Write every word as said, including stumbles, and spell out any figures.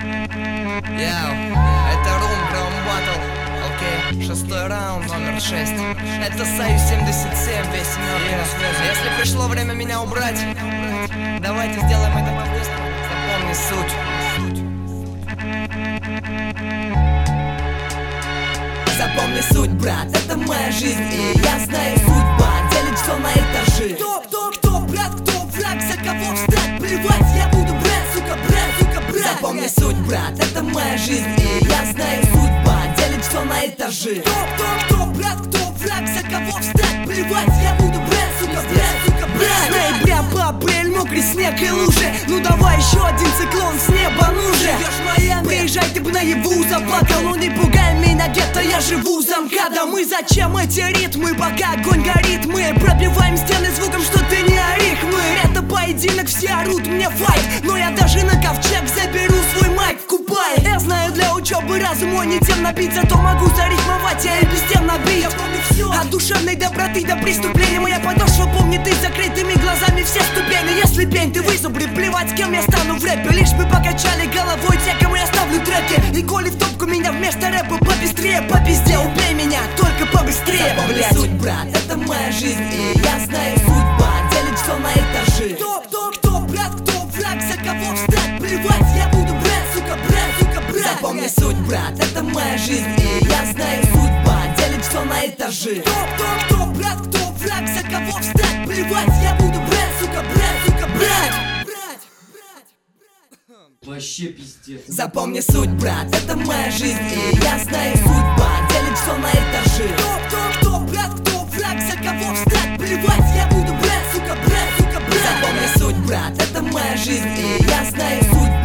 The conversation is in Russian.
Яу, это Рум, Граум Баттл. Окей, шестой раунд, номер шесть. Это Союз семьдесят семь, весь семерки на связи. Если пришло время меня убрать, давайте сделаем это по-быстрому. Запомни суть. Запомни суть, брат, это моя жизнь, и я знаю судьба делит все на этажи. Кто, кто, кто, брат, кто враг, за кого встать, плевать, я буду брать, сука, брать, сука, брать. Запомни суть, брат, это моя жизнь, и я знаю судьба делит все на этажи. Кто, кто, кто, брат, кто враг, за кого встать, плевать, я буду брать, сука, брать, сука, брать. С ноября по апрель мокрый снег и лужи. Ну давай еще один циклон с неба, ну же. Приезжай, ты бы наяву заплакал, ну не пугай меня, где-то я живу за МКАДом. Мы зачем эти ритмы, пока огонь горит? Мы пробиваем стены звуком, что ты не орих. Мы это поединок, все орут мне файт, но я даже на ковчег заберу свой майк в Кубай. Я знаю, для учебы разум мой не тем набить, зато могу зарифмовать, я и без тем набить. Я помню все, от душевной доброты до преступления. Моя подошва помнит и закрытыми глазами все ступени. Если пень, ты вызубри, плевать, с кем я стану в рэпе. Лишь бы покачали головой те, кому я ставлю треки. И коли в топку меня вместо рэпа побыстрее, по пизде убей меня, только побыстрее. Запомни суть, брат, это моя жизнь, и я знаю судьба делит все на этажи. Кто, кто, кто, брат, кто враг, за кого встать, плевать, я буду брать, сука, брать, сука, брать. Запомни суть, брат, это моя жизнь, и я знаю судьба делит все на этажи. Кто, кто, кто, брат, кто враг, за кого встать, плевать, я буду брать, сука, брать, сука, брать. Вообще пиздец. Запомни суть, брат, это моя жизнь, и я знаю судьба делит все на этажи. Кто, кто, кто, брат, кто враг, за кого встать, плевать, я буду брать, сука, брать, сука, брать. Запомни суть, брат, это моя жизнь, и я знаю судьба